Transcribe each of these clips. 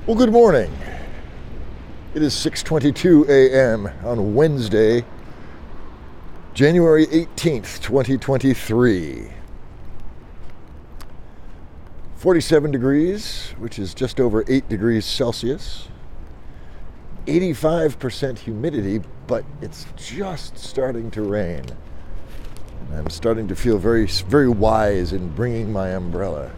Well, good morning. It is 6:22 a.m. on Wednesday, January 18th, 2023. 47 degrees, which is just over 8 degrees Celsius. 85% humidity, but it's just starting to rain. And I'm starting to feel very, very wise in bringing my umbrella.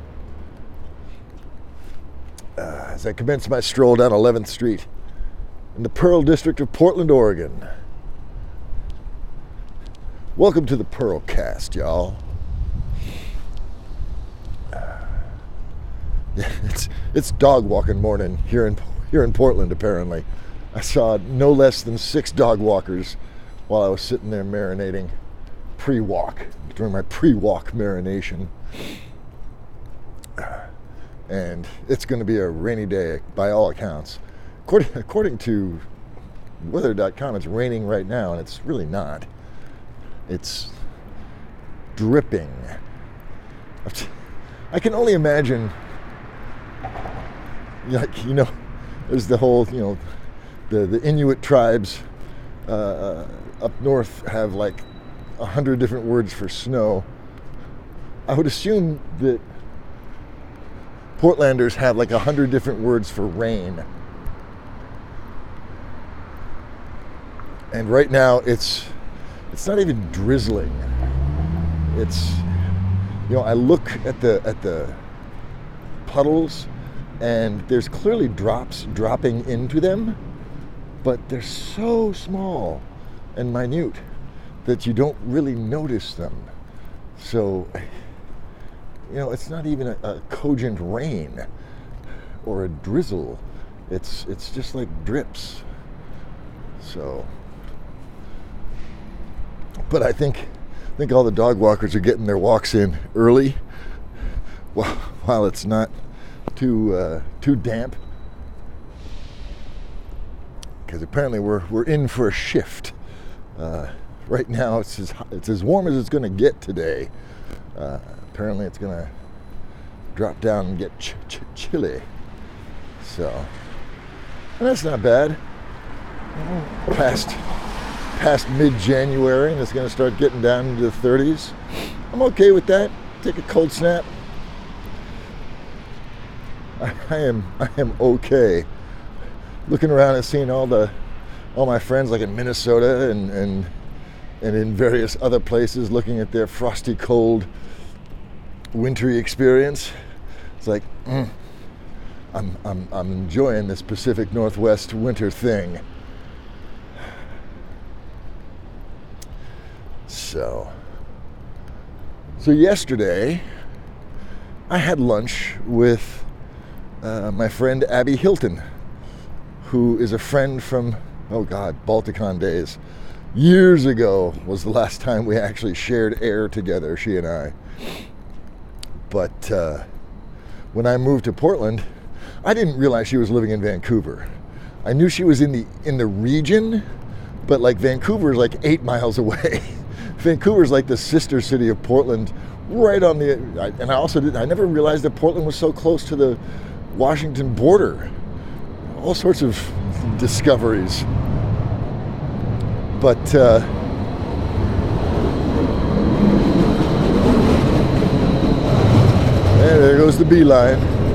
As I commence my stroll down 11th Street in the Pearl District of Portland, Oregon. Welcome to the Pearlcast, y'all. It's dog walking morning here in Portland, apparently. I saw no less than 6 dog walkers while I was sitting there marinating during my pre-walk marination. And it's going to be a rainy day by all accounts. According to weather.com, it's raining right now, and it's really not. It's dripping. I can only imagine, there's the whole, the Inuit tribes up north have like 100 different words for snow. I would assume that Portlanders have like 100 different words for rain. And right now it's not even drizzling. It's, I look at the puddles and there's clearly drops dropping into them, but they're so small and minute that you don't really notice them. So, it's not even a cogent rain or a drizzle. It's just like drips. So, but I think all the dog walkers are getting their walks in early, while it's not too damp. Because apparently we're in for a shift. Right now it's as warm as it's going to get today. Apparently it's going to drop down and get chilly. So, and that's not bad. Past mid-January, and it's going to start getting down into the 30s. I'm okay with that. Take a cold snap. I am okay. Looking around and seeing all my friends like in Minnesota and in various other places, looking at their frosty cold wintry experience. It's like I'm enjoying this Pacific Northwest winter thing. So yesterday I had lunch with my friend Abby Hilton, who is a friend from Balticon days. Years ago was the last time we actually shared air together, she and I. But when I moved to Portland, I didn't realize she was living in Vancouver. I knew she was in the region, but like Vancouver is like 8 miles away. Vancouver is like the sister city of Portland, right on the. And I never realized that Portland was so close to the Washington border. All sorts of discoveries. But there goes the beeline.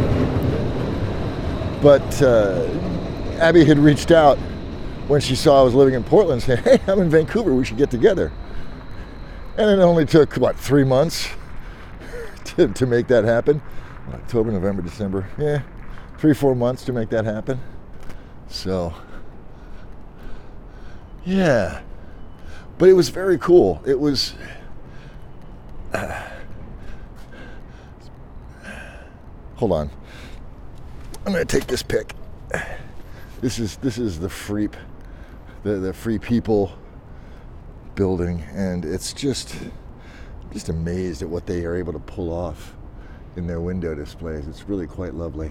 But Abby had reached out when she saw I was living in Portland, saying, "Hey, I'm in Vancouver, we should get together." And it only took, 3 months to make that happen. October, November, December. 3-4 months to make that happen. So, yeah. But it was very cool. It was... hold on. I'm going to take this pic. This is the Freep, the Free People building, and it's just amazed at what they are able to pull off in their window displays. It's really quite lovely.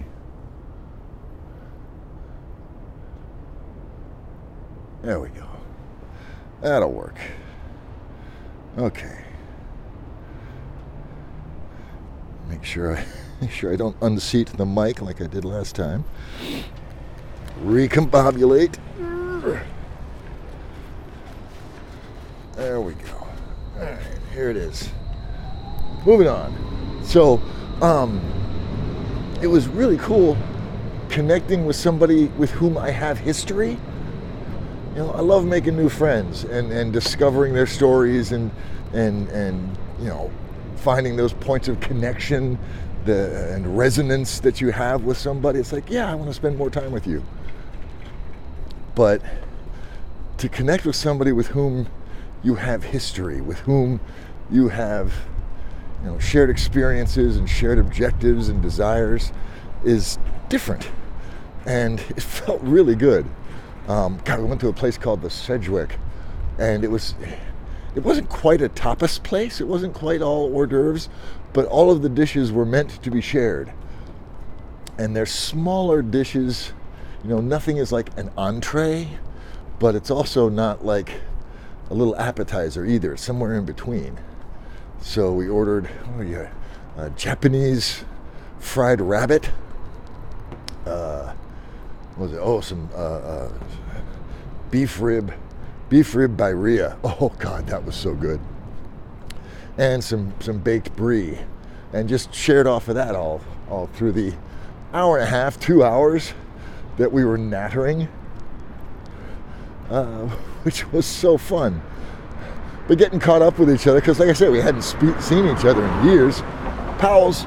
There we go. That'll work. Okay. Make sure Make sure I don't unseat the mic like I did last time. Recombobulate. There we go. All right, here it is. Moving on. So, it was really cool connecting with somebody with whom I have history. You know, I love making new friends and discovering their stories and you know, finding those points of connection and resonance that you have with somebody. It's like, yeah, I want to spend more time with you. But to connect with somebody with whom you have history, with whom you have, you know, shared experiences and shared objectives and desires is different. And it felt really good. God, we went to a place called the Sedgwick, and it wasn't quite a tapas place. It wasn't quite all hors d'oeuvres, but all of the dishes were meant to be shared. And they're smaller dishes. You know, nothing is like an entree, but it's also not like a little appetizer either. It's somewhere in between. So we ordered Japanese fried rabbit. What was it? Oh, some beef rib birria. Oh God, that was so good. And some baked brie, and just shared off of that all through the hour and a half, 2 hours that we were nattering, which was so fun. But getting caught up with each other, because like I said, we hadn't seen each other in years, pals.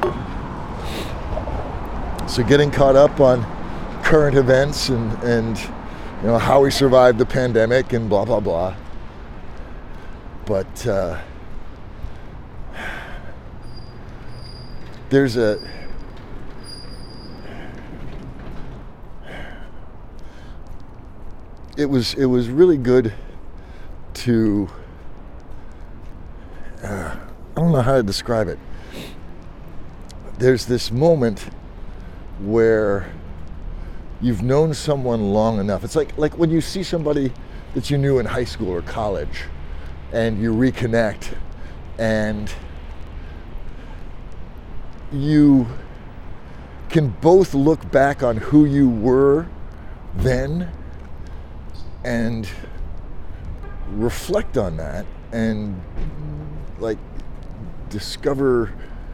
So getting caught up on current events and you know, how we survived the pandemic and blah blah blah. But there's it was really good to I don't know how to describe it. There's this moment where you've known someone long enough. It's like when you see somebody that you knew in high school or college and you reconnect and you can both look back on who you were then and reflect on that and like discover,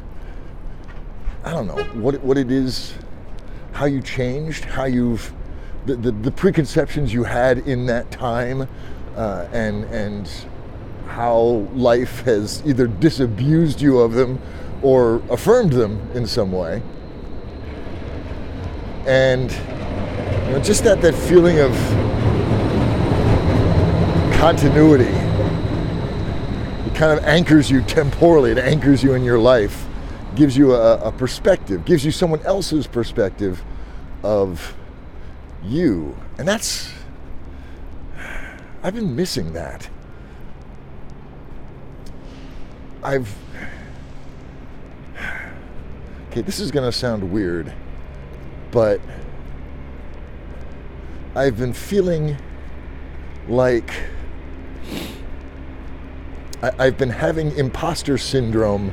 I don't know, what it is, how you changed, how you've, the preconceptions you had in that time, and how life has either disabused you of them or affirmed them in some way. And you know, just that feeling of continuity, it kind of anchors you temporally, it anchors you in your life, gives you a perspective, gives you someone else's perspective of you. And I've been missing that. Okay, this is gonna sound weird, but I've been feeling like I've been having imposter syndrome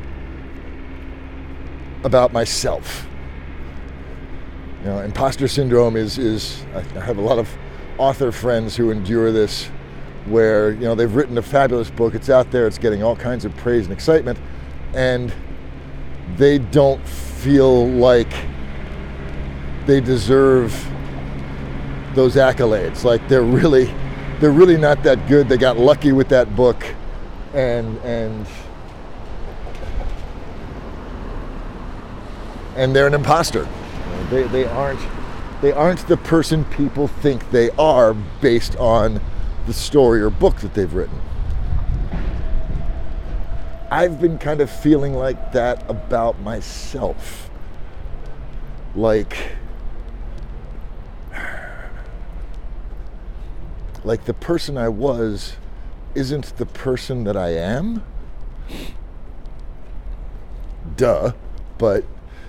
about myself. You know, imposter syndrome is I have a lot of author friends who endure this, where, you know, they've written a fabulous book, it's out there, it's getting all kinds of praise and excitement, and they don't feel like they deserve those accolades. Like they're really not that good. They got lucky with that book, and they're an imposter. They aren't the person people think they are based on the story or book that they've written. I've been kind of feeling like that about myself. Like the person I was isn't the person that I am. Duh. But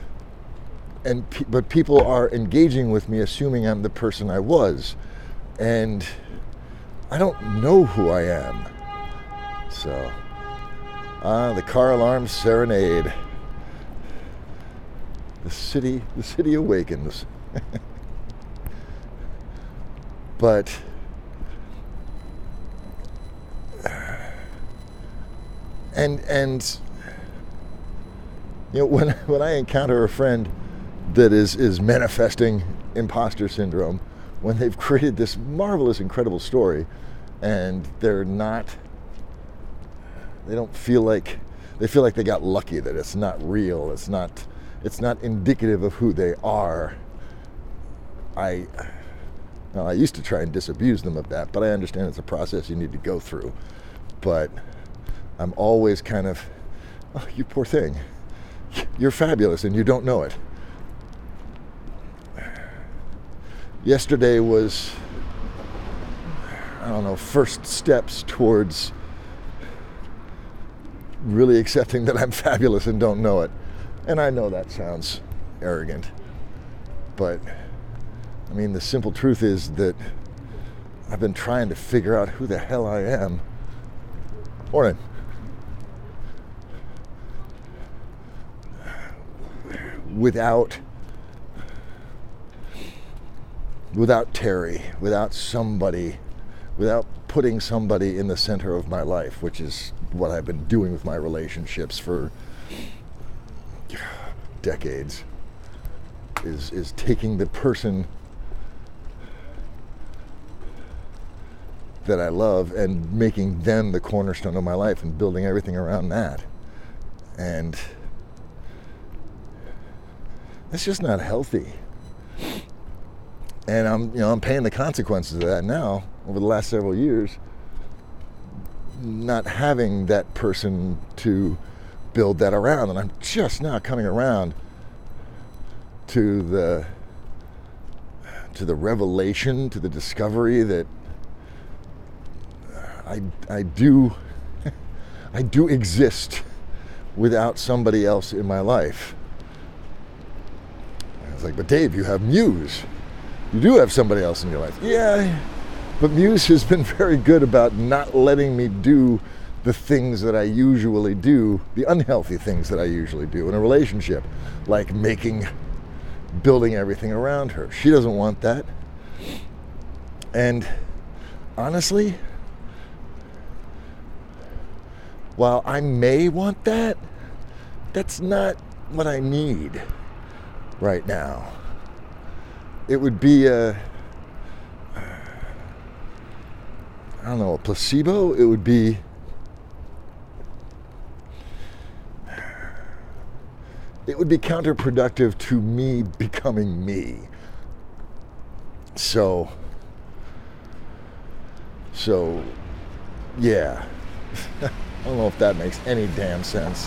people are engaging with me assuming I'm the person I was. And I don't know who I am. So, the car alarm serenade. The city awakens. But and you know, when I encounter a friend that is manifesting imposter syndrome, when they've created this marvelous, incredible story, and they don't feel like, they feel like they got lucky, that it's not real, it's not indicative of who they are. I used to try and disabuse them of that, but I understand it's a process you need to go through. But I'm always kind of, oh, you poor thing, you're fabulous and you don't know it. Yesterday was, I don't know, first steps towards really accepting that I'm fabulous and don't know it. And I know that sounds arrogant, but I mean, the simple truth is that I've been trying to figure out who the hell I am. Morning. Without Terry, without somebody, without putting somebody in the center of my life, which is what I've been doing with my relationships for decades, is taking the person that I love and making them the cornerstone of my life and building everything around that. And that's just not healthy. And I'm paying the consequences of that now over the last several years, not having that person to build that around. And I'm just now coming around to the revelation, to the discovery that I do exist without somebody else in my life. I was like, but Dave, you have Muse. You do have somebody else in your life. Yeah, but Muse has been very good about not letting me do the things that I usually do, the unhealthy things that I usually do in a relationship, like building everything around her. She doesn't want that. And honestly, while I may want that, that's not what I need right now. It would be a placebo. It would be counterproductive to me becoming me. So yeah. I don't know if that makes any damn sense.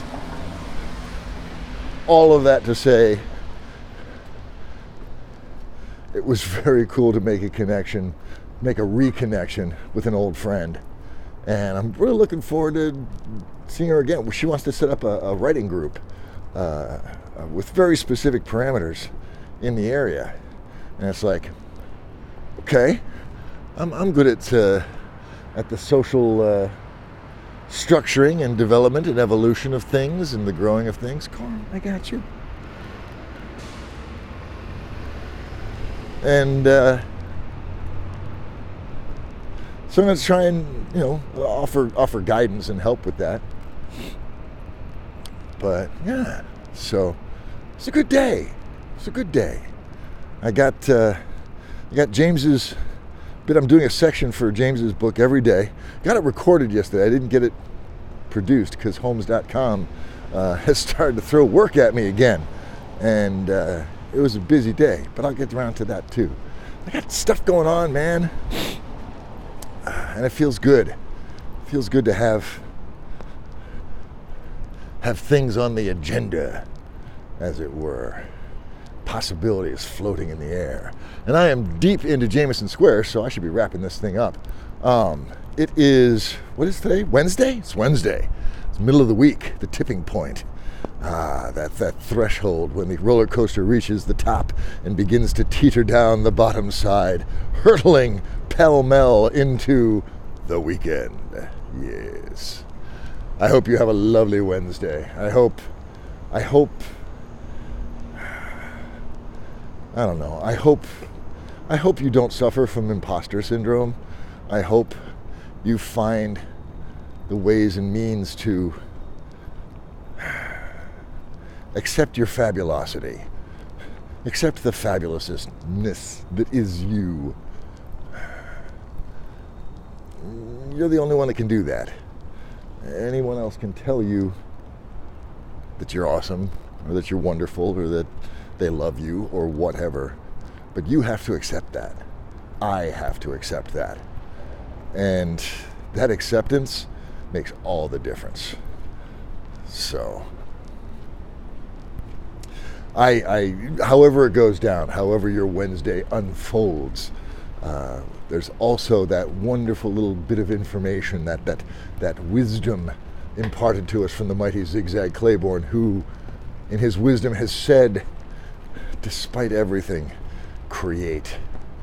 All of that to say, it was very cool to make a reconnection with an old friend. And I'm really looking forward to seeing her again. She wants to set up a writing group with very specific parameters in the area. And it's like, okay, I'm good at the social structuring and development and evolution of things and the growing of things. Carl, I got you. And so I'm going to try and, offer guidance and help with that. But yeah, so it's a good day. It's a good day. I got James's bit. I'm doing a section for James's book every day. Got it recorded yesterday. I didn't get it produced because Homes.com has started to throw work at me again. And it was a busy day, but I'll get around to that too. I got stuff going on, man. And it feels good. It feels good to have things on the agenda, as it were. Possibilities floating in the air. And I am deep into Jameson Square, so I should be wrapping this thing up. It is, what is today? Wednesday? It's Wednesday. It's middle of the week, the tipping point. That threshold when the roller coaster reaches the top and begins to teeter down the bottom side, hurtling pell-mell into the weekend. Yes. I hope you have a lovely Wednesday. I hope I don't know. I hope you don't suffer from imposter syndrome. I hope you find the ways and means to accept your fabulosity. Accept the fabulousness that is you. You're the only one that can do that. Anyone else can tell you that you're awesome, or that you're wonderful, or that they love you, or whatever. But you have to accept that. I have to accept that. And that acceptance makes all the difference. So, however it goes down, however your Wednesday unfolds, there's also that wonderful little bit of information, that wisdom imparted to us from the mighty Zigzag Claiborne, who in his wisdom has said, despite everything, create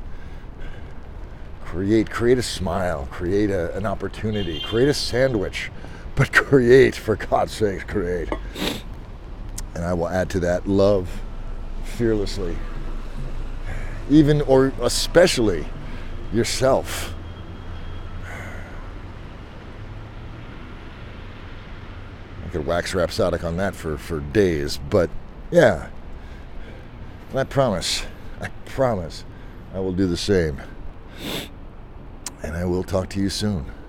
a smile, create an opportunity, create a sandwich, but create, for God's sake, create. And I will add to that, love fearlessly, even or especially yourself. I could wax rhapsodic on that for days, but yeah, and I promise I will do the same. And I will talk to you soon.